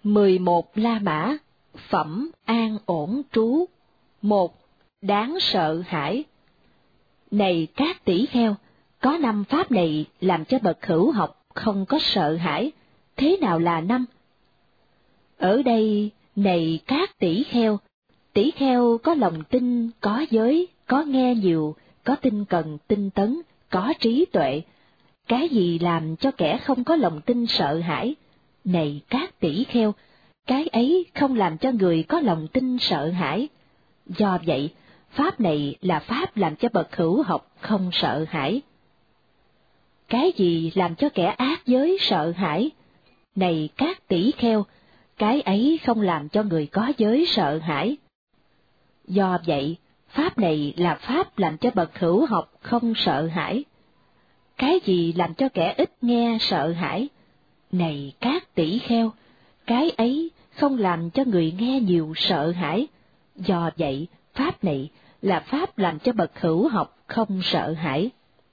11 La Mã, phẩm an ổn trú. 1. Đáng sợ hãi. Này các tỷ kheo, có 5 pháp này làm cho bậc hữu học không có sợ hãi. Thế nào là 5? Ở đây, này các tỷ kheo có lòng tin, có giới, có nghe nhiều, có tinh cần, tinh tấn, có trí tuệ. Cái gì làm cho kẻ không có lòng tin sợ hãi? Này các tỷ kheo, cái ấy không làm cho người có lòng tin sợ hãi. Do vậy, pháp này là pháp làm cho bậc hữu học không sợ hãi. Cái gì làm cho kẻ ác giới sợ hãi? Này các tỷ kheo, cái ấy không làm cho người có giới sợ hãi. Do vậy, pháp này là pháp làm cho bậc hữu học không sợ hãi. Cái gì làm cho kẻ ít nghe sợ hãi? Này các tỷ kheo, cái ấy không làm cho người nghe nhiều sợ hãi. Do vậy, pháp này là pháp làm cho bậc hữu học không sợ hãi.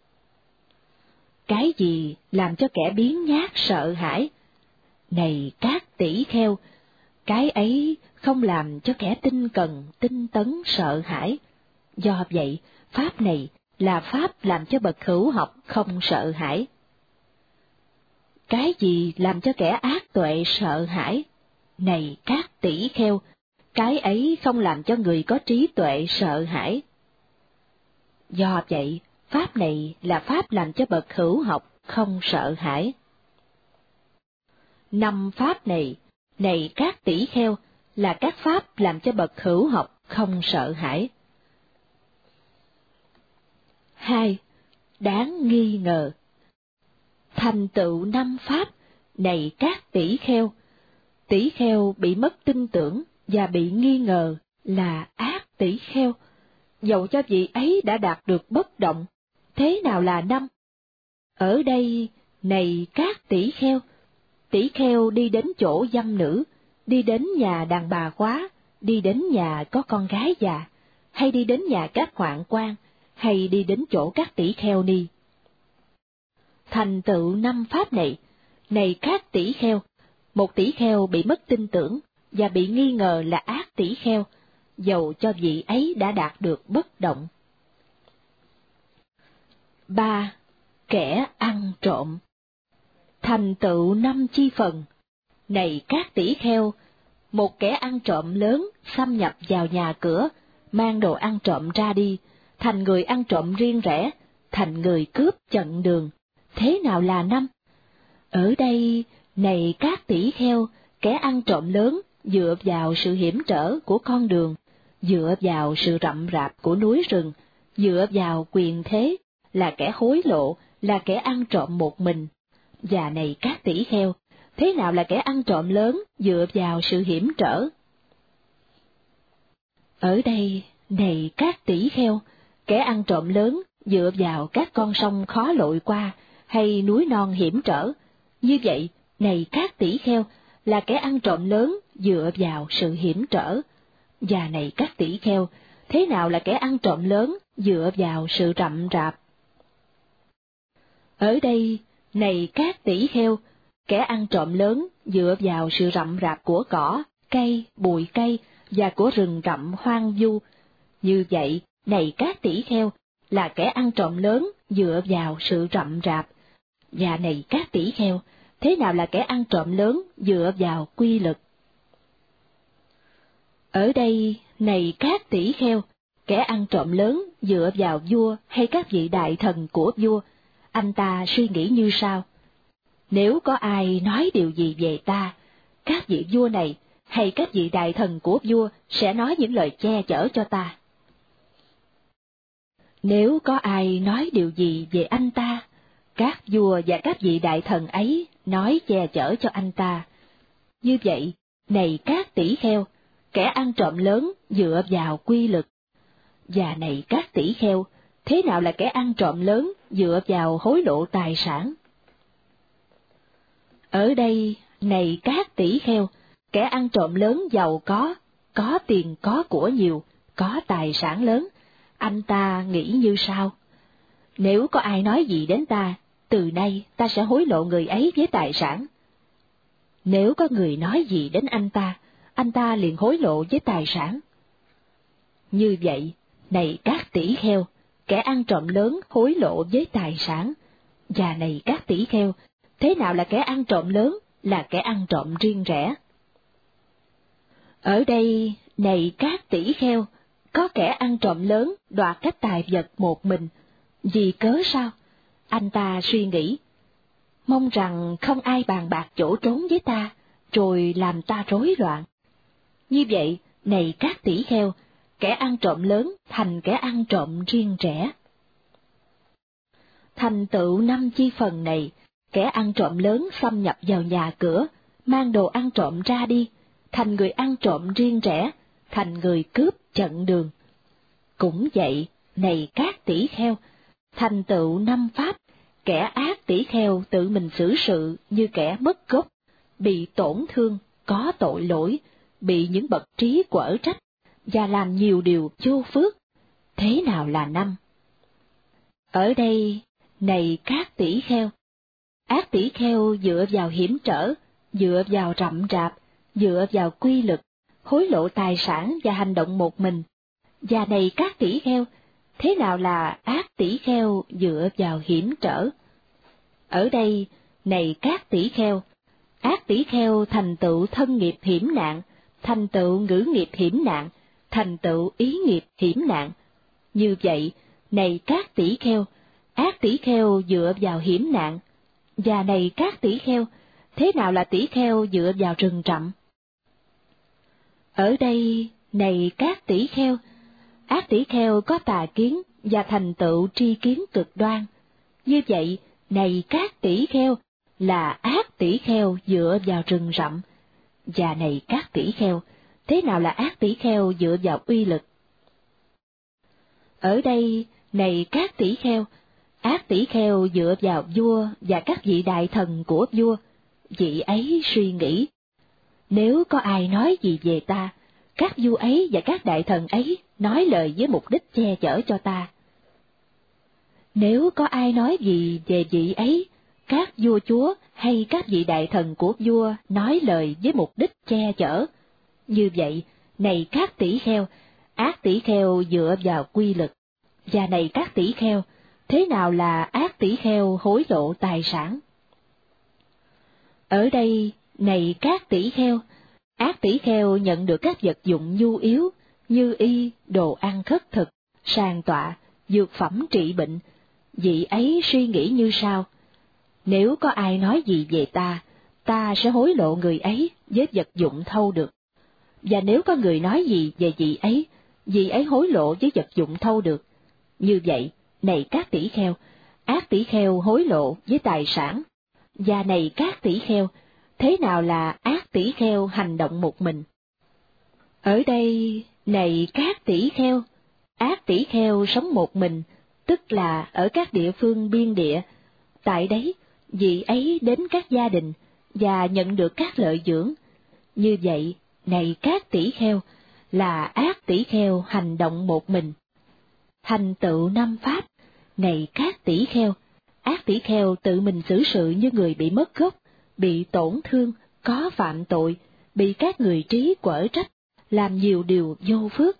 Cái gì làm cho kẻ biếng nhác sợ hãi? Này các tỷ kheo, cái ấy không làm cho kẻ tinh cần, tinh tấn sợ hãi. Do vậy, pháp này là pháp làm cho bậc hữu học không sợ hãi. Cái gì làm cho kẻ ác tuệ sợ hãi? Này các tỷ kheo, cái ấy không làm cho người có trí tuệ sợ hãi. Do vậy, pháp này là pháp làm cho bậc hữu học không sợ hãi. 5 pháp này, này các tỷ kheo, là các pháp làm cho bậc hữu học không sợ hãi. 2. Đáng nghi ngờ. Thành tựu 5 pháp, này các tỷ kheo bị mất tin tưởng và bị nghi ngờ là ác tỷ kheo, dầu cho vị ấy đã đạt được bất động. Thế nào là 5? Ở đây, này các tỷ kheo đi đến chỗ dâm nữ, đi đến nhà đàn bà quá, đi đến nhà có con gái già, hay đi đến nhà các hoạn quan, hay đi đến chỗ các tỷ kheo ni. Thành tựu 5 pháp này, này các tỷ kheo, một tỷ kheo bị mất tin tưởng và bị nghi ngờ là ác tỷ kheo, dầu cho vị ấy đã đạt được bất động. 3. Kẻ ăn trộm. Thành tựu 5 chi phần. Này các tỷ kheo, một kẻ ăn trộm lớn xâm nhập vào nhà cửa, mang đồ ăn trộm ra đi, thành người ăn trộm riêng rẽ, thành người cướp chặn đường. Thế nào là 5? Ở đây, này các tỷ kheo, kẻ ăn trộm lớn dựa vào sự hiểm trở của con đường, dựa vào sự rậm rạp của núi rừng, dựa vào quyền thế, là kẻ hối lộ, là kẻ ăn trộm một mình. Và này các tỷ kheo, thế nào là kẻ ăn trộm lớn dựa vào sự hiểm trở? Ở đây, này các tỷ kheo, kẻ ăn trộm lớn dựa vào các con sông khó lội qua, hay núi non hiểm trở. Như vậy, này các tỷ kheo, là kẻ ăn trộm lớn dựa vào sự hiểm trở. Và này các tỷ kheo, thế nào là kẻ ăn trộm lớn dựa vào sự rậm rạp? Ở đây, này các tỷ kheo, kẻ ăn trộm lớn dựa vào sự rậm rạp của cỏ, cây, bụi cây và của rừng rậm hoang vu. Như vậy, này các tỷ kheo, là kẻ ăn trộm lớn dựa vào sự rậm rạp. Và này các tỷ kheo, thế nào là kẻ ăn trộm lớn dựa vào quy lực? Ở đây, này các tỷ kheo, kẻ ăn trộm lớn dựa vào vua hay các vị đại thần của vua. Anh ta suy nghĩ như sau: nếu có ai nói điều gì về ta, các vị vua này hay các vị đại thần của vua sẽ nói những lời che chở cho ta. Nếu có ai nói điều gì về anh ta, các vua và các vị đại thần ấy nói che chở cho anh ta. Như vậy, này các tỷ kheo, kẻ ăn trộm lớn dựa vào quy lực. Và này các tỷ kheo, thế nào là kẻ ăn trộm lớn dựa vào hối lộ tài sản? Ở đây, này các tỷ kheo, kẻ ăn trộm lớn giàu có tiền có của nhiều, có tài sản lớn, anh ta nghĩ như sau: nếu có ai nói gì đến ta, từ nay ta sẽ hối lộ người ấy với tài sản. Nếu có người nói gì đến anh ta liền hối lộ với tài sản. Như vậy, này các tỷ kheo, kẻ ăn trộm lớn hối lộ với tài sản. Và này các tỷ kheo, thế nào là kẻ ăn trộm lớn, là kẻ ăn trộm riêng rẽ. Ở đây, này các tỷ kheo, có kẻ ăn trộm lớn đoạt các tài vật một mình. Vì cớ sao? Anh ta suy nghĩ, mong rằng không ai bàn bạc chỗ trốn với ta, rồi làm ta rối loạn. Như vậy, này các tỷ kheo, kẻ ăn trộm lớn thành kẻ ăn trộm riêng rẽ. Thành tựu 5 chi phần này, kẻ ăn trộm lớn xâm nhập vào nhà cửa, mang đồ ăn trộm ra đi, thành người ăn trộm riêng rẽ, thành người cướp chặn đường. Cũng vậy, này các tỷ kheo, thành tựu 5 pháp, kẻ ác tỷ kheo tự mình xử sự như kẻ mất gốc, bị tổn thương, có tội lỗi, bị những bậc trí quở trách, và làm nhiều điều vô phước. Thế nào là 5? Ở đây, này các tỷ kheo, ác tỷ kheo dựa vào hiểm trở, dựa vào rậm rạp, dựa vào quy lực, hối lộ tài sản và hành động một mình. Và này các tỷ kheo, thế nào là ác tỷ kheo dựa vào hiểm trở? Ở đây, này các tỷ kheo, ác tỷ kheo thành tựu thân nghiệp hiểm nạn, thành tựu ngữ nghiệp hiểm nạn, thành tựu ý nghiệp hiểm nạn. Như vậy, này các tỷ kheo, ác tỷ kheo dựa vào hiểm nạn. Và này các tỷ kheo, thế nào là tỷ kheo dựa vào rừng rậm? Ở đây, này các tỷ kheo, ác tỷ kheo có tà kiến và thành tựu tri kiến cực đoan. Như vậy, này các tỷ kheo, là ác tỷ kheo dựa vào rừng rậm. Và này các tỷ kheo, thế nào là ác tỷ kheo dựa vào uy lực? Ở đây, này các tỷ kheo, ác tỷ kheo dựa vào vua và các vị đại thần của vua. Vị ấy suy nghĩ, nếu có ai nói gì về ta, các vua ấy và các đại thần ấy nói lời với mục đích che chở cho ta. Nếu có ai nói gì về vị ấy, các vua chúa hay các vị đại thần của vua nói lời với mục đích che chở. Như vậy, này các tỷ kheo, ác tỷ kheo dựa vào quy lực. Và này các tỷ kheo, thế nào là ác tỷ kheo hối lộ tài sản? Ở đây, này các tỷ kheo, ác tỷ kheo nhận được các vật dụng nhu yếu như y, đồ ăn khất thực, sàn tọa, dược phẩm trị bệnh. Vị ấy suy nghĩ như sau: nếu có ai nói gì về ta sẽ hối lộ người ấy với vật dụng thâu được. Và nếu có người nói gì về vị ấy hối lộ với vật dụng thâu được. Như vậy, này các tỷ kheo, ác tỷ kheo hối lộ với tài sản. Và này các tỷ kheo, thế nào là ác tỷ kheo hành động một mình? Ở đây, này các tỷ kheo, ác tỷ kheo sống một mình, tức là ở các địa phương biên địa. Tại đấy, vị ấy đến các gia đình và nhận được các lợi dưỡng. Như vậy, này các tỷ kheo, là ác tỷ kheo hành động một mình. Thành tựu 5 pháp, này các tỷ kheo, ác tỷ kheo tự mình xử sự như người bị mất gốc, bị tổn thương, có phạm tội, bị các người trí quở trách, làm nhiều điều vô phước.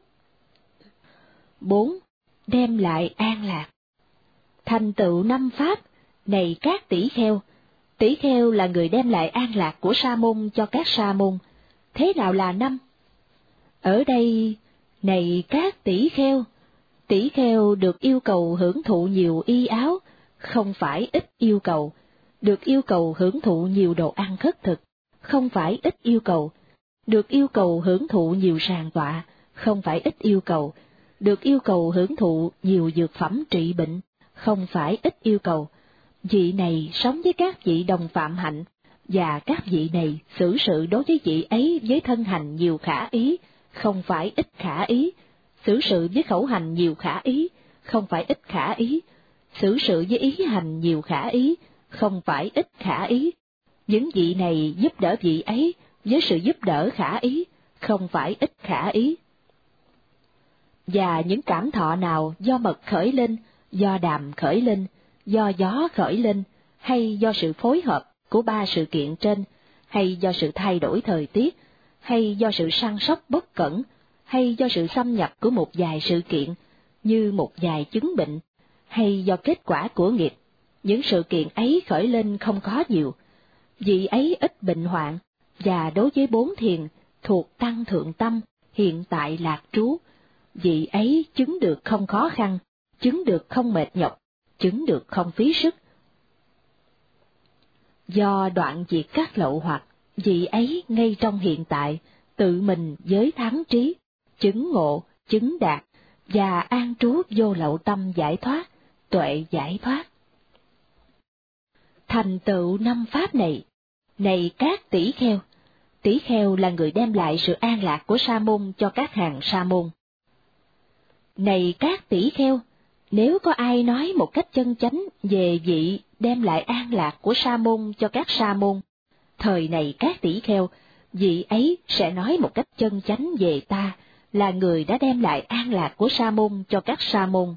4. Đem lại an lạc. Thành tựu 5 pháp, này các tỷ kheo là người đem lại an lạc của sa môn cho các sa môn. Thế nào là 5? Ở đây, này các tỷ kheo được yêu cầu hưởng thụ nhiều y áo, không phải ít yêu cầu, được yêu cầu hưởng thụ nhiều đồ ăn khất thực, không phải ít yêu cầu, được yêu cầu hưởng thụ nhiều sàn tọa, không phải ít yêu cầu, được yêu cầu hưởng thụ nhiều dược phẩm trị bệnh, không phải ít yêu cầu. Vị này sống với các vị đồng phạm hạnh, và các vị này xử sự đối với vị ấy với thân hành nhiều khả ý, không phải ít khả ý, xử sự với khẩu hành nhiều khả ý, không phải ít khả ý, xử sự với ý hành nhiều khả ý, không phải ít khả ý. Những vị này giúp đỡ vị ấy với sự giúp đỡ khả ý, không phải ít khả ý. Và những cảm thọ nào do mật khởi lên, do đàm khởi lên, do gió khởi lên, hay do sự phối hợp của 3 sự kiện trên, hay do sự thay đổi thời tiết, hay do sự săn sóc bất cẩn, hay do sự xâm nhập của một vài sự kiện, như một vài chứng bệnh, hay do kết quả của nghiệp, những sự kiện ấy khởi lên không có nhiều. Vị ấy ít bệnh hoạn, và đối với 4 thiền thuộc tăng thượng tâm, hiện tại lạc trú, vị ấy chứng được không khó khăn, chứng được không mệt nhọc, chứng được không phí sức. Do đoạn diệt các lậu hoặc, vị ấy ngay trong hiện tại, tự mình với thắng trí, chứng ngộ, chứng đạt, và an trú vô lậu tâm giải thoát, tuệ giải thoát. Thành tựu 5 pháp này, này các tỷ kheo là người đem lại sự an lạc của sa môn cho các hàng sa môn. Này các tỷ kheo, nếu có ai nói một cách chân chánh về vị đem lại an lạc của sa môn cho các sa môn, thời này các tỷ kheo, vị ấy sẽ nói một cách chân chánh về ta, là người đã đem lại an lạc của sa môn cho các sa môn.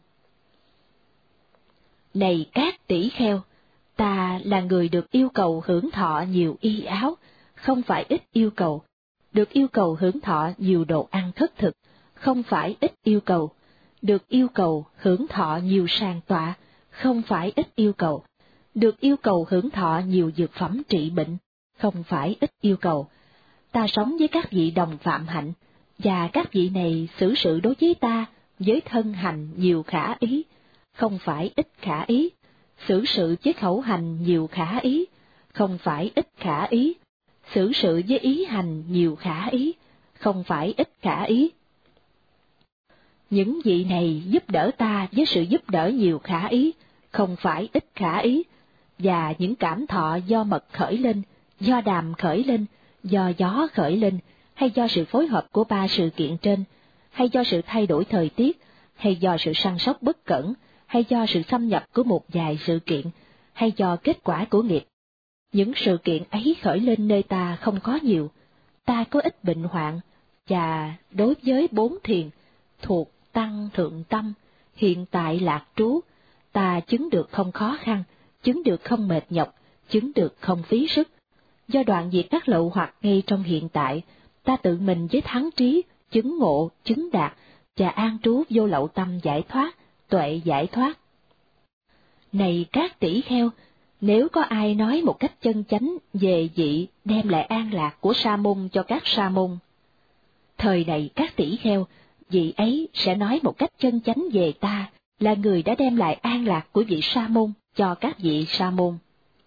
Này các tỷ kheo, ta là người được yêu cầu hưởng thọ nhiều y áo, không phải ít yêu cầu, được yêu cầu hưởng thọ nhiều đồ ăn thất thực, không phải ít yêu cầu, được yêu cầu hưởng thọ nhiều sàng tọa, không phải ít yêu cầu, được yêu cầu hưởng thọ nhiều dược phẩm trị bệnh, không phải ít yêu cầu. Ta sống với các vị đồng phạm hạnh, và các vị này xử sự đối với ta với thân hành nhiều khả ý, không phải ít khả ý, xử sự với khẩu hành nhiều khả ý, không phải ít khả ý, xử sự với ý hành nhiều khả ý, không phải ít khả ý. Những vị này giúp đỡ ta với sự giúp đỡ nhiều khả ý, không phải ít khả ý, và những cảm thọ do mật khởi lên, do đàm khởi lên, do gió khởi lên, hay do sự phối hợp của 3 sự kiện trên, hay do sự thay đổi thời tiết, hay do sự săn sóc bất cẩn, hay do sự xâm nhập của một vài sự kiện, hay do kết quả của nghiệp. Những sự kiện ấy khởi lên nơi ta không có nhiều, ta có ít bệnh hoạn, và đối với 4 thiền, thuộc tăng thượng tâm, hiện tại lạc trú, ta chứng được không khó khăn, chứng được không mệt nhọc, chứng được không phí sức. Do đoạn diệt các lậu hoặc ngay trong hiện tại, ta tự mình với thắng trí, chứng ngộ, chứng đạt, và an trú vô lậu tâm giải thoát, tuệ giải thoát. Này các tỷ kheo, nếu có ai nói một cách chân chánh về vị đem lại an lạc của sa môn cho các sa môn, thời này các tỷ kheo, vị ấy sẽ nói một cách chân chánh về ta, là người đã đem lại an lạc của vị sa môn cho các vị sa môn.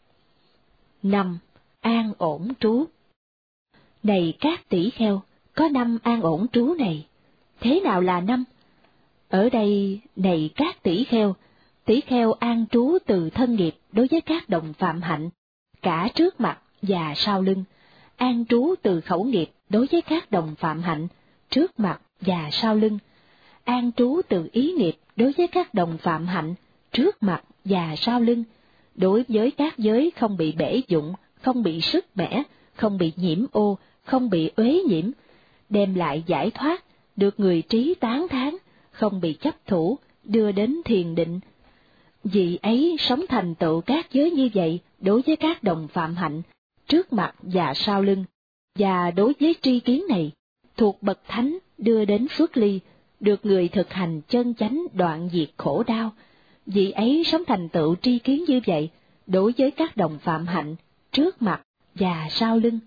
5. An ổn trú. Này các tỷ kheo, có 5 an ổn trú này. Thế nào là 5? Ở đây, này các tỷ kheo an trú từ thân nghiệp đối với các đồng phạm hạnh, cả trước mặt và sau lưng, an trú từ khẩu nghiệp đối với các đồng phạm hạnh, trước mặt và sau lưng, an trú từ ý nghiệp đối với các đồng phạm hạnh, trước mặt và sau lưng, đối với các giới không bị bể dụng, không bị sức mẻ, không bị nhiễm ô, không bị uế nhiễm, đem lại giải thoát, được người trí tán thán, không bị chấp thủ, đưa đến thiền định. Vị ấy sống thành tựu các giới như vậy đối với các đồng phạm hạnh, trước mặt và sau lưng, và đối với tri kiến này, thuộc bậc thánh đưa đến xuất ly, được người thực hành chân chánh đoạn diệt khổ đau. Vị ấy sống thành tựu tri kiến như vậy đối với các đồng phạm hạnh, trước mặt và sau lưng.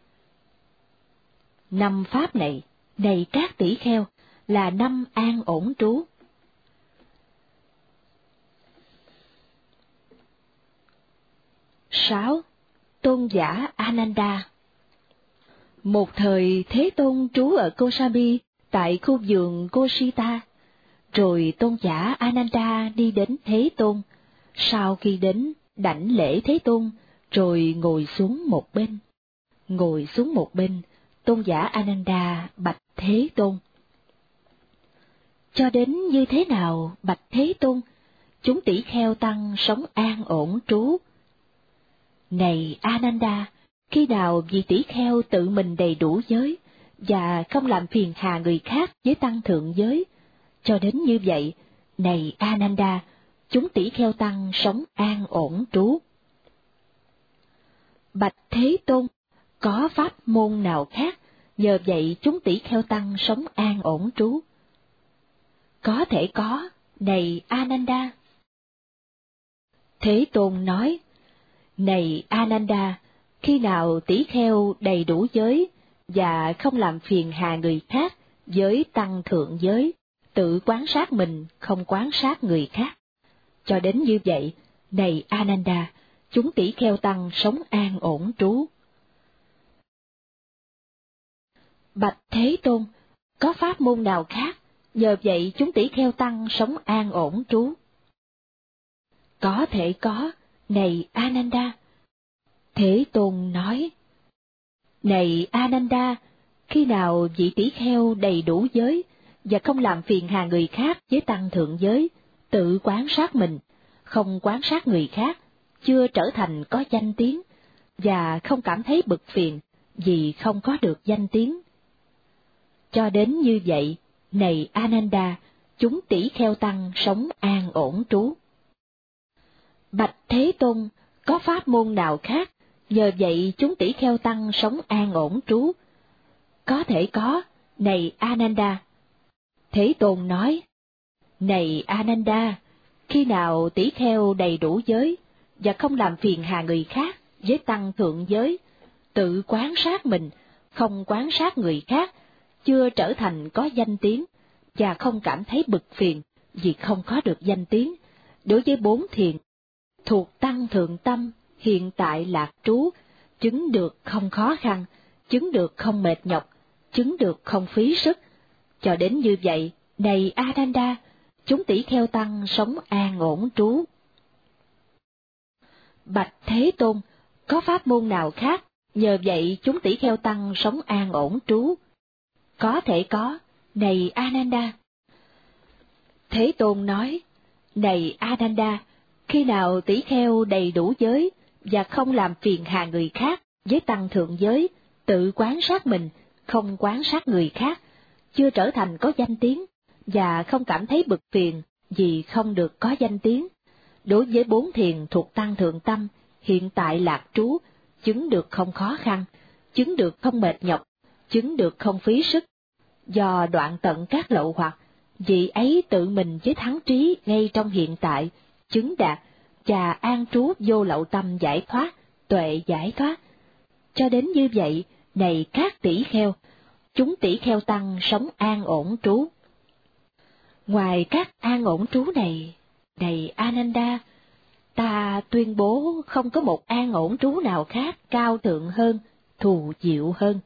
5 pháp này, này các tỷ kheo, là 5 an ổn trú. 6. Tôn giả Ananda. Một thời Thế Tôn trú ở Kosambi, tại khu vườn Kosita. Rồi tôn giả Ananda đi đến Thế Tôn. Sau khi đến, đảnh lễ Thế Tôn, rồi ngồi xuống một bên. Ngồi xuống một bên, tôn giả Ananda bạch Thế Tôn. Cho đến như thế nào, bạch Thế Tôn? Chúng tỷ kheo tăng sống an ổn trú. Này Ananda, khi nào vị tỷ kheo tự mình đầy đủ giới, và không làm phiền hà người khác với tăng thượng giới, cho đến như vậy, này Ananda, chúng tỷ kheo tăng sống an ổn trú. Bạch Thế Tôn, có pháp môn nào khác, nhờ vậy chúng tỷ kheo tăng sống an ổn trú? Có thể có, này Ananda. Thế Tôn nói, này Ananda, khi nào tỷ kheo đầy đủ giới, và không làm phiền hà người khác với tăng thượng giới, tự quán sát mình, không quán sát người khác. Cho đến như vậy, này Ananda, chúng tỷ kheo tăng sống an ổn trú. Bạch Thế Tôn, có pháp môn nào khác, nhờ vậy chúng tỷ kheo tăng sống an ổn trú? Có thể có, này Ananda. Thế Tôn nói, này Ananda, khi nào vị tỷ kheo đầy đủ giới, và không làm phiền hà người khác với tăng thượng giới, tự quán sát mình, không quán sát người khác, chưa trở thành có danh tiếng, và không cảm thấy bực phiền vì không có được danh tiếng. Cho đến như vậy, này Ananda, chúng tỷ kheo tăng sống an ổn trú. Bạch Thế Tôn, có pháp môn nào khác, nhờ vậy chúng tỷ kheo tăng sống an ổn trú? Có thể có, này Ananda. Thế Tôn nói, này Ananda, khi nào tỷ kheo đầy đủ giới, và không làm phiền hà người khác với tăng thượng giới, tự quán sát mình, không quán sát người khác, chưa trở thành có danh tiếng, và không cảm thấy bực phiền vì không có được danh tiếng, đối với 4 thiền, thuộc tăng thượng tâm, hiện tại lạc trú, chứng được không khó khăn, chứng được không mệt nhọc, chứng được không phí sức. Cho đến như vậy, này Ananda, chúng tỷ kheo tăng sống an ổn trú. Bạch Thế Tôn, có pháp môn nào khác, nhờ vậy chúng tỷ kheo tăng sống an ổn trú? Có thể có, này Ananda. Thế Tôn nói, này Ananda, khi nào tỷ kheo đầy đủ giới, và không làm phiền hà người khác với tăng thượng giới, tự quán sát mình, không quán sát người khác, chưa trở thành có danh tiếng, và không cảm thấy bực phiền vì không được có danh tiếng, đối với 4 thiền thuộc tăng thượng tâm, hiện tại lạc trú, chứng được không khó khăn, chứng được không mệt nhọc, chứng được không phí sức. Do đoạn tận các lậu hoặc, vị ấy tự mình với thắng trí ngay trong hiện tại, chứng đạt, và an trú vô lậu tâm giải thoát, tuệ giải thoát. Cho đến như vậy, này các tỷ kheo, chúng tỷ kheo tăng sống an ổn trú. Ngoài các an ổn trú này, này Ananda, ta tuyên bố không có một an ổn trú nào khác cao thượng hơn, thù diệu hơn.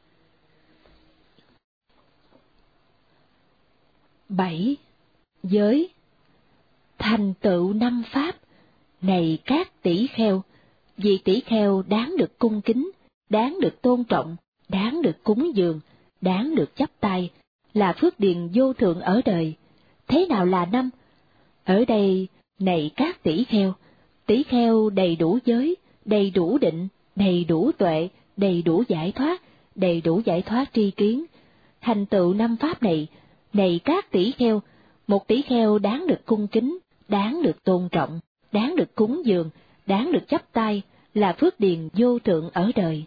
7. Giới. Thành tựu 5 pháp, này các tỷ kheo, vì tỷ kheo đáng được cung kính, đáng được tôn trọng, đáng được cúng dường, đáng được chắp tay, là phước điền vô thượng ở đời. Thế nào là 5? Ở đây, này các tỷ kheo đầy đủ giới, đầy đủ định, đầy đủ tuệ, đầy đủ giải thoát tri kiến. Thành tựu 5 pháp này, này các tỷ kheo, một tỷ kheo đáng được cung kính, đáng được tôn trọng, đáng được cúng dường, đáng được chắp tay, là phước điền vô thượng ở đời.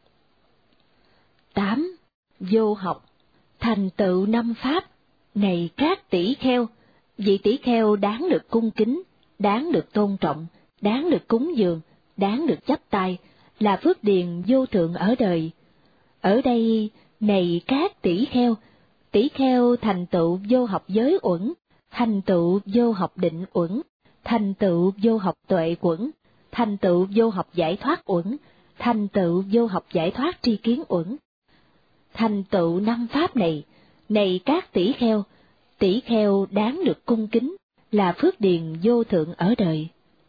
8. Vô học. Thành tựu 5 pháp, này các tỷ kheo, vị tỷ kheo đáng được cung kính, đáng được tôn trọng, đáng được cúng dường, đáng được chắp tay, là phước điền vô thượng ở đời. Ở đây, này các tỷ kheo thành tựu vô học giới uẩn, thành tựu vô học định uẩn, thành tựu vô học tuệ uẩn, thành tựu vô học giải thoát uẩn, thành tựu vô học giải thoát tri kiến uẩn. Thành tựu 5 pháp này, này các tỷ kheo đáng được cung kính, là phước điền vô thượng ở đời.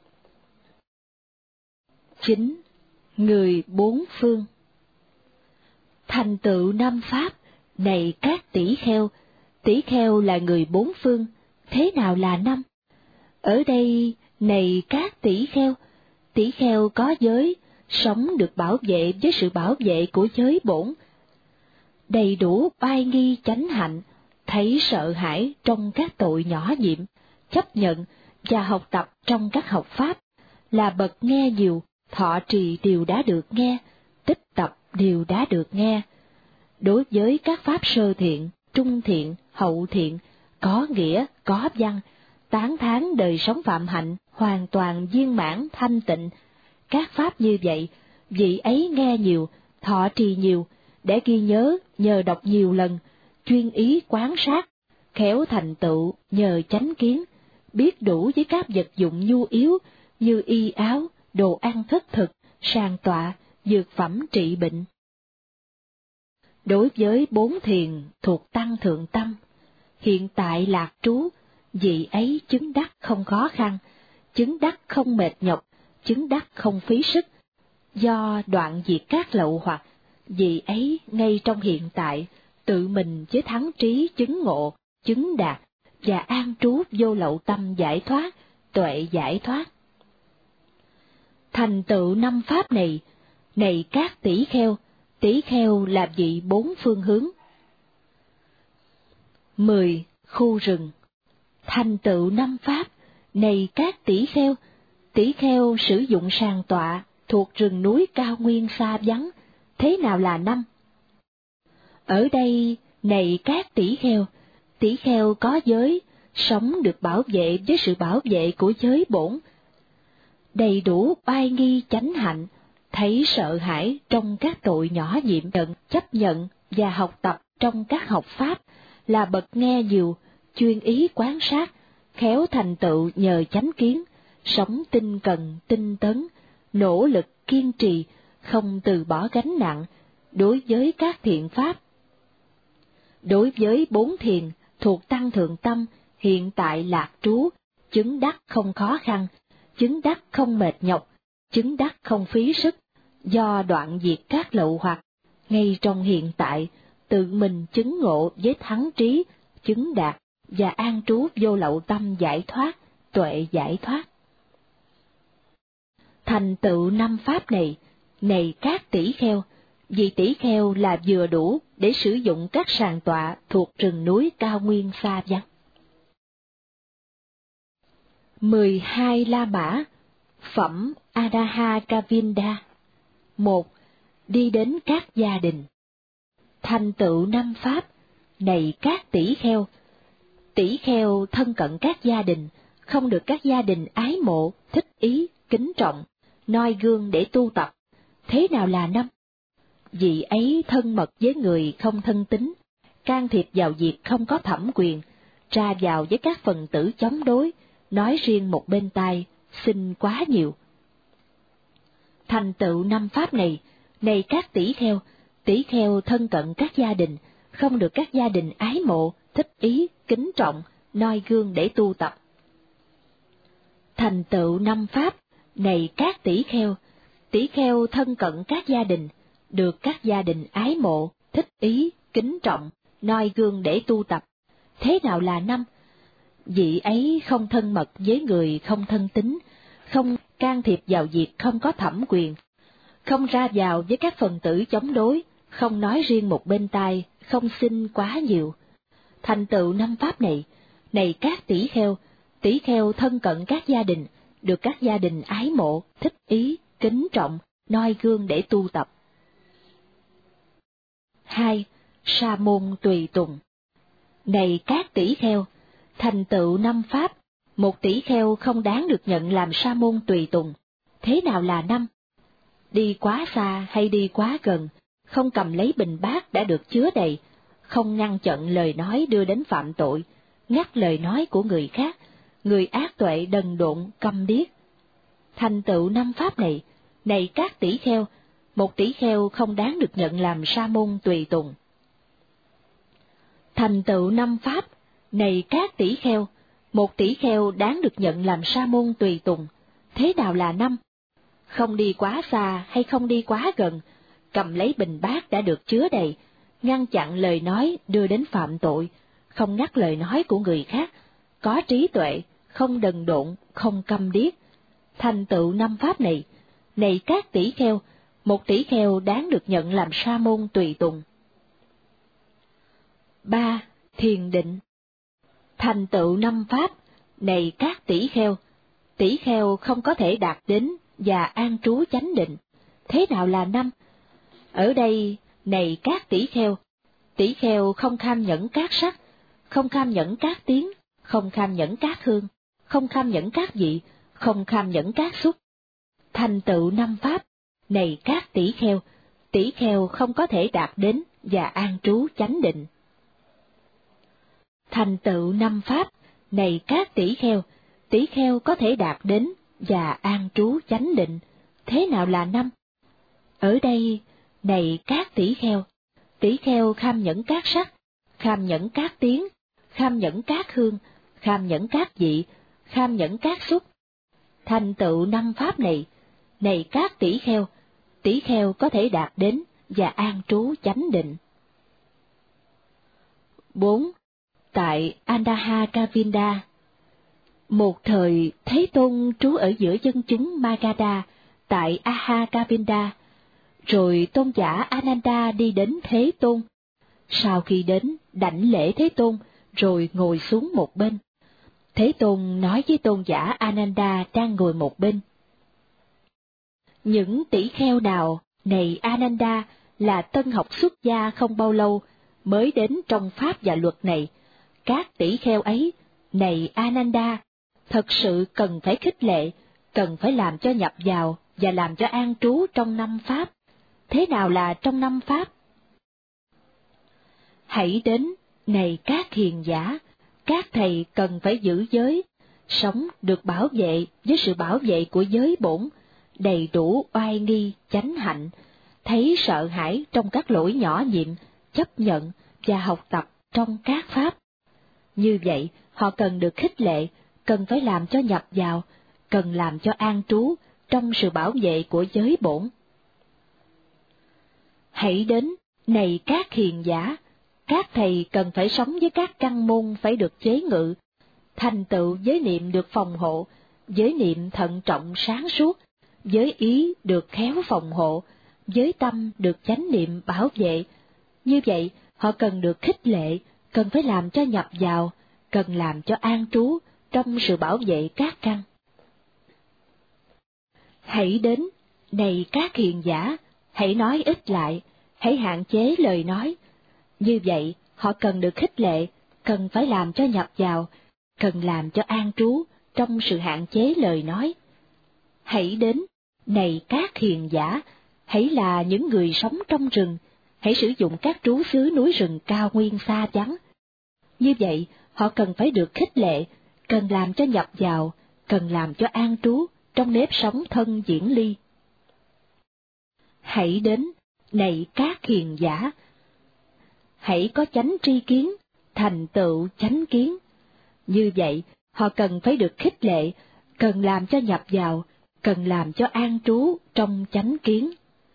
9. Người 4 phương. Thành tựu 5 pháp, này các tỷ kheo là người 4 phương, thế nào là 5? Ở đây, này các tỷ kheo có giới, sống được bảo vệ với sự bảo vệ của giới bổn, đầy đủ oai nghi chánh hạnh, thấy sợ hãi trong các tội nhỏ nhiệm, chấp nhận và học tập trong các học pháp, là bậc nghe nhiều, thọ trì điều đã được nghe, tích tập đều đã được nghe. Đối với các pháp sơ thiện, trung thiện, hậu thiện, có nghĩa, có văn, tán thán đời sống phạm hạnh, hoàn toàn viên mãn thanh tịnh. Các pháp như vậy, vị ấy nghe nhiều, thọ trì nhiều, để ghi nhớ nhờ đọc nhiều lần, chuyên ý quán sát, khéo thành tựu nhờ chánh kiến, biết đủ với các vật dụng nhu yếu như y áo, đồ ăn thất thực, sàng tọa, dược phẩm trị bệnh. Đối với 4 thiền thuộc tăng thượng tâm, hiện tại lạc trú, vị ấy chứng đắc không khó khăn, chứng đắc không mệt nhọc, chứng đắc không phí sức, do đoạn diệt các lậu hoặc, vị ấy ngay trong hiện tại, tự mình với thắng trí chứng ngộ, chứng đạt, và an trú vô lậu tâm giải thoát, tuệ giải thoát. Thành tựu 5 pháp này, này các tỷ kheo là vị 4 phương hướng. 10. Khu rừng. Thành tựu 5 pháp, này các tỷ kheo sử dụng sàng tọa thuộc rừng núi cao nguyên xa vắng, thế nào là 5? Ở đây, này các tỷ kheo có giới, sống được bảo vệ với sự bảo vệ của giới bổn, đầy đủ oai nghi chánh hạnh, thấy sợ hãi trong các tội nhỏ nhiệm nhận, chấp nhận và học tập trong các học pháp, là bậc nghe nhiều, chuyên ý quán sát, khéo thành tựu nhờ chánh kiến, sống tinh cần, tinh tấn, nỗ lực kiên trì, không từ bỏ gánh nặng, đối với các thiện pháp. Đối với 4 thiền thuộc tăng thượng tâm, hiện tại lạc trú, chứng đắc không khó khăn, chứng đắc không mệt nhọc, chứng đắc không phí sức, do đoạn diệt các lậu hoặc, ngay trong hiện tại, tự mình chứng ngộ với thắng trí, chứng đạt, và an trú vô lậu tâm giải thoát, tuệ giải thoát. Thành tựu 5 pháp này, này các tỷ kheo, vì tỷ kheo là vừa đủ để sử dụng các sàng tọa thuộc rừng núi cao nguyên xa vắng. 12 La Mã. Phẩm Adaha Kavinda. 1. Đi đến các gia đình. Thành tựu 5 pháp, này các tỷ kheo thân cận các gia đình, không được các gia đình ái mộ, thích ý, kính trọng, noi gương để tu tập. Thế nào là 5? Vị ấy thân mật với người không thân tín, can thiệp vào việc không có thẩm quyền, tra vào với các phần tử chống đối, nói riêng một bên tai, xin quá nhiều. Thành tựu 5 pháp này, này các tỷ kheo thân cận các gia đình, không được các gia đình ái mộ, thích ý, kính trọng, noi gương để tu tập. Thành tựu 5 pháp, này các tỷ kheo thân cận các gia đình, được các gia đình ái mộ, thích ý, kính trọng, noi gương để tu tập. Thế nào là 5? Vị ấy không thân mật với người không thân tín, không can thiệp vào việc không có thẩm quyền, không ra vào với các phần tử chống đối, không nói riêng một bên tai, không xin quá nhiều. Thành tựu 5 pháp này, này các tỷ kheo thân cận các gia đình, được các gia đình ái mộ, thích ý, kính trọng, noi gương để tu tập. 2. Sa môn tùy tùng. Này các tỷ kheo, thành tựu 5 pháp, một tỷ kheo không đáng được nhận làm sa môn tùy tùng. Thế nào là 5? Đi quá xa hay đi quá gần, không cầm lấy bình bát đã được chứa đầy, không ngăn chặn lời nói đưa đến phạm tội, ngắt lời nói của người khác, người ác tuệ đần độn, câm điếc. Thành tựu 5 pháp này, này các tỷ kheo, một tỷ kheo không đáng được nhận làm sa môn tùy tùng. Thành tựu 5 pháp, này các tỷ kheo, một tỷ kheo đáng được nhận làm sa môn tùy tùng. Thế nào là 5? Không đi quá xa hay không đi quá gần, cầm lấy bình bát đã được chứa đầy, ngăn chặn lời nói đưa đến phạm tội, không ngắt lời nói của người khác, có trí tuệ, không đần độn, không câm điếc. Thành tựu 5 pháp này, này các tỷ kheo, một tỷ kheo đáng được nhận làm sa môn tùy tùng. 3. Thiền định. Thành tựu 5 pháp, này các tỷ kheo không có thể đạt đến và an trú chánh định. Thế nào là 5? Ở đây, này các tỷ kheo không kham nhẫn các sắc, không kham nhẫn các tiếng, không kham nhẫn các hương, không kham nhẫn các vị, không kham nhẫn các xúc. Thành tựu 5 pháp, này các tỷ kheo không có thể đạt đến và an trú chánh định. Thành tựu 5 pháp, này các tỷ kheo có thể đạt đến và an trú chánh định. Thế nào là 5? Ở đây, này các tỷ kheo kham nhẫn các sắc, kham nhẫn các tiếng, kham nhẫn các hương, kham nhẫn các vị, kham nhẫn các xúc. Thành tựu 5 pháp này, này các tỷ kheo có thể đạt đến và an trú chánh định. 4. Tại Andhakavinda. Một thời, Thế Tôn trú ở giữa dân chúng Magadha tại Ahakavinda, rồi tôn giả Ananda đi đến Thế Tôn. Sau khi đến, đảnh lễ Thế Tôn, rồi ngồi xuống một bên. Thế Tôn nói với tôn giả Ananda đang ngồi một bên: những tỷ kheo nào, này Ananda, là tân học xuất gia không bao lâu, mới đến trong pháp và luật này, các tỷ kheo ấy, này Ananda, thật sự cần phải khích lệ, cần phải làm cho nhập vào và làm cho an trú trong 5 pháp. Thế nào là trong 5 pháp? Hãy đến, này các hiền giả, các thầy cần phải giữ giới, sống được bảo vệ với sự bảo vệ của giới bổn, đầy đủ oai nghi, chánh hạnh, thấy sợ hãi trong các lỗi nhỏ nhiệm, chấp nhận và học tập trong các pháp. Như vậy, họ cần được khích lệ, cần phải làm cho nhập vào, cần làm cho an trú trong sự bảo vệ của giới bổn. Hãy đến, này các hiền giả, các thầy cần phải sống với các căn môn phải được chế ngự, thành tựu giới niệm được phòng hộ, giới niệm thận trọng sáng suốt, giới ý được khéo phòng hộ, giới tâm được chánh niệm bảo vệ. Như vậy, họ cần được khích lệ, cần phải làm cho nhập vào, cần làm cho an trú trong sự bảo vệ các căn. Hãy đến, này các hiền giả, hãy nói ít lại, hãy hạn chế lời nói. Như vậy, họ cần được khích lệ, cần phải làm cho nhập vào, cần làm cho an trú trong sự hạn chế lời nói. Hãy đến, này các hiền giả, hãy là những người sống trong rừng, hãy sử dụng các trú xứ núi rừng cao nguyên xa vắng. Như vậy, họ cần phải được khích lệ, cần làm cho nhập vào, cần làm cho an trú trong nếp sống thân diễn ly. Hãy đến, này các hiền giả, hãy có chánh tri kiến, thành tựu chánh kiến. Như vậy, họ cần phải được khích lệ, cần làm cho nhập vào, cần làm cho an trú trong chánh kiến.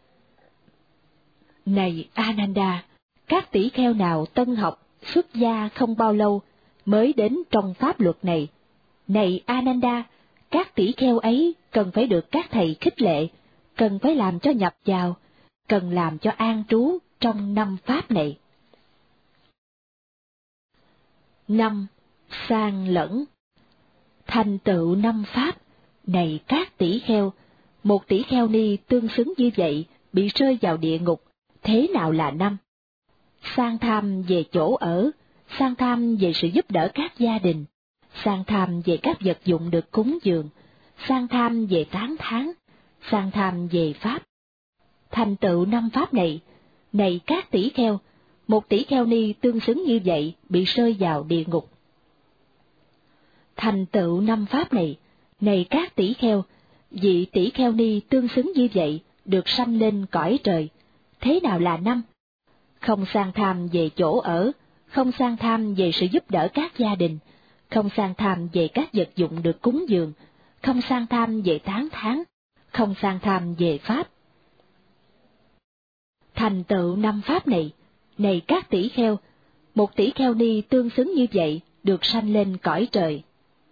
Này Ananda, các tỷ kheo nào tân học, xuất gia không bao lâu, mới đến trong pháp luật này. Này Ananda, các tỷ kheo ấy cần phải được các thầy khích lệ, cần phải làm cho nhập vào, cần làm cho an trú trong 5 pháp này. 5. Sang lẫn. Thành tựu 5 pháp, này các tỷ kheo, một tỷ kheo ni tương xứng như vậy bị rơi vào địa ngục. Thế nào là 5? Sang tham về chỗ ở, sang tham về sự giúp đỡ các gia đình, sang tham về các vật dụng được cúng dường, sang tham về tán thán, sang tham về pháp. Thành tựu 5 pháp này, này các tỷ kheo, một tỷ kheo ni tương xứng như vậy bị rơi vào địa ngục. Thành tựu 5 pháp này, này các tỷ kheo, vị tỷ kheo ni tương xứng như vậy được sanh lên cõi trời. Thế nào là 5? Không sang tham về chỗ ở, không sang tham về sự giúp đỡ các gia đình, không sang tham về các vật dụng được cúng dường, không sang tham về tán thán, không sang tham về pháp. Thành tựu 5 pháp này, này các tỷ kheo, một tỷ kheo ni tương xứng như vậy được sanh lên cõi trời.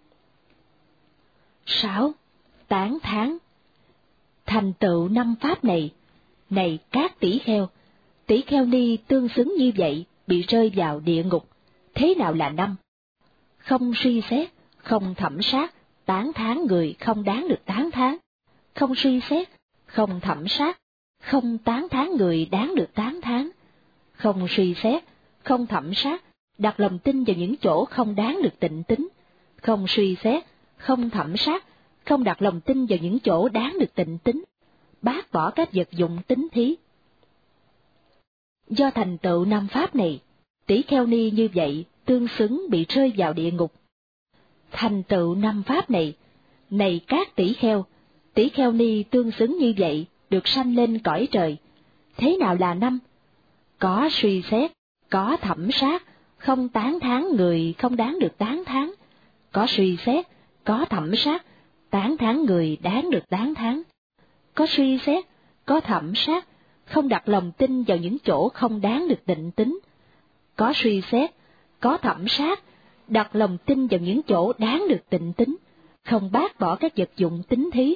6. Tán thán. Thành tựu 5 pháp này, này các tỷ kheo ni tương xứng như vậy bị rơi vào địa ngục. Thế nào là 5? Không suy xét, không thẩm sát, tán thán người không đáng được tán thán, không suy xét, không thẩm sát, không tán thán người đáng được tán thán, không suy xét, không thẩm sát, đặt lòng tin vào những chỗ không đáng được tịnh tín, không suy xét, không thẩm sát, không đặt lòng tin vào những chỗ đáng được tịnh tín, bác bỏ các vật dụng tín thí. Do thành tựu năm pháp này, tỷ kheo ni như vậy tương xứng bị rơi vào địa ngục. Thành tựu năm pháp này, này các tỷ kheo ni tương xứng như vậy được sanh lên cõi trời. Thế nào là năm? Có suy xét, có thẩm sát, không tán thán người không đáng được tán thán, có suy xét, có thẩm sát, tán thán người đáng được tán thán, có suy xét, có thẩm sát, không đặt lòng tin vào những chỗ không đáng được tịnh tín, có suy xét, có thẩm sát, đặt lòng tin vào những chỗ đáng được tịnh tín, không bác bỏ các vật dụng tín thí.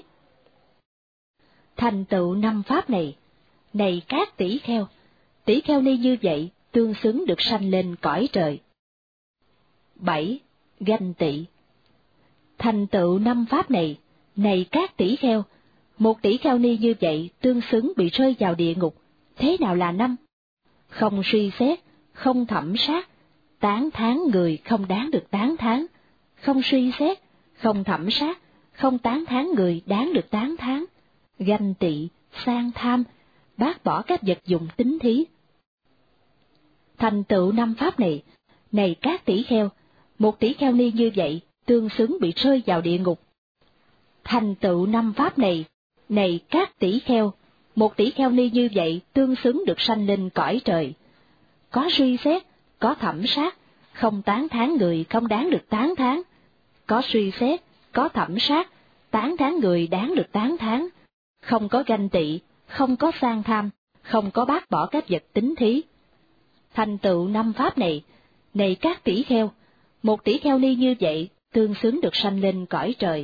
Thành tựu năm pháp này, này các tỷ kheo ni như vậy tương xứng được sanh lên cõi trời. 7. Ganh tị. Thành tựu năm pháp này, này các tỷ kheo, một tỷ kheo ni như vậy tương xứng bị rơi vào địa ngục. Thế nào là năm? Không suy xét, không thẩm sát, tán thán người không đáng được tán thán, không suy xét, không thẩm sát, không tán thán người đáng được tán thán, ganh tị, sang tham, bác bỏ các vật dụng tín thí. Thành tựu năm pháp này, này các tỷ kheo, một tỷ kheo ni như vậy tương xứng bị rơi vào địa ngục. Thành tựu năm pháp này, này các tỷ kheo, một tỷ kheo ni như vậy tương xứng được sanh lên cõi trời. Có suy xét, có thẩm sát, không tán thán người không đáng được tán thán, có suy xét, có thẩm sát, tán thán người đáng được tán thán, không có ganh tị, không có sang tham, không có bác bỏ các vật tín thí. Thành tựu năm pháp này, này các tỷ kheo, một tỷ kheo ni như vậy tương xứng được sanh lên cõi trời.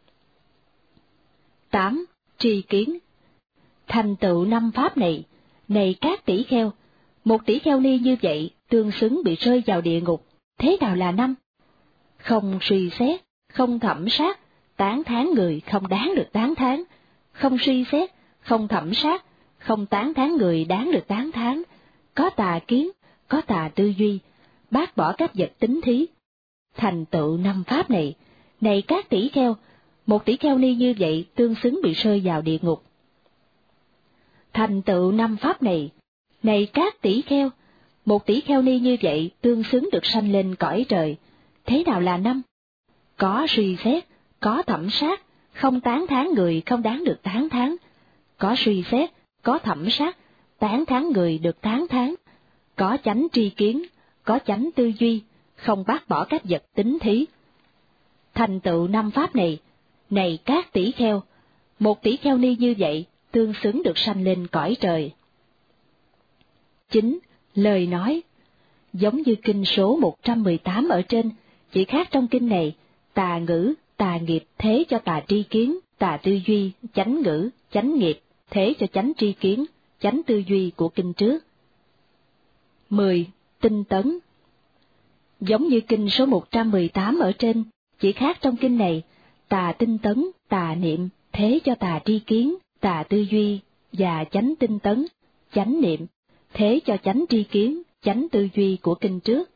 8. Tri kiến. Thành tựu năm pháp này, này các tỷ kheo, một tỷ kheo ni như vậy tương xứng bị rơi vào địa ngục. Thế nào là năm? Không suy xét, không thẩm sát, tán thán người không đáng được tán thán, không suy xét, không thẩm sát, không tán thán người đáng được tán thán, có tà kiến, có tà tư duy, bác bỏ các vật tín thí. Thành tựu năm pháp này, này các tỷ kheo, một tỷ kheo ni như vậy tương xứng bị rơi vào địa ngục. Thành tựu năm pháp này, này các tỷ kheo, một tỷ kheo ni như vậy tương xứng được sanh lên cõi trời. Thế nào là năm? Có suy xét, có thẩm sát, không tán thán người không đáng được tán thán, có suy xét, có thẩm sát, tán thán người được tán thán, có chánh tri kiến, có chánh tư duy, không bác bỏ các vật tín thí. Thành tựu năm pháp này, này các tỷ kheo, một tỷ kheo ni như vậy tương xứng được sanh lên cõi trời. 9. Lời nói. Giống như kinh số 118 ở trên, chỉ khác trong kinh này, tà ngữ, tà nghiệp thế cho tà tri kiến, tà tư duy, chánh ngữ, chánh nghiệp, thế cho chánh tri kiến, chánh tư duy của kinh trước. 10. Tinh tấn. Giống như kinh số 118 ở trên, chỉ khác trong kinh này, tà tinh tấn, tà niệm, thế cho tà tri kiến, tà tư duy, và chánh tinh tấn, chánh niệm, thế cho chánh tri kiến, chánh tư duy của kinh trước.